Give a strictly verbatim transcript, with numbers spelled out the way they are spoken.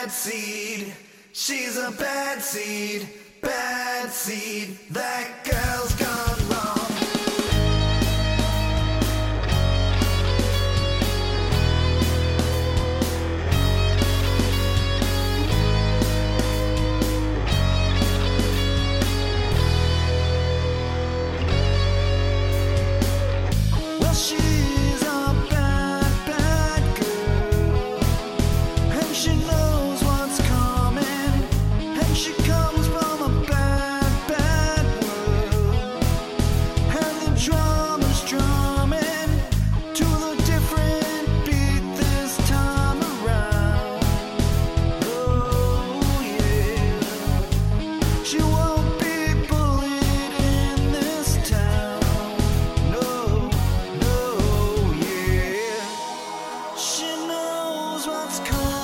bad seed. She's a bad seed, bad seed. That girl's gone wrong. Well, she's a bad, bad girl, and she knows what's coming, and she comes from a bad, bad world, and the drama's drumming to the different beat this time around. Oh yeah, she won't be bullied in this town. No, no, yeah, she knows what's coming.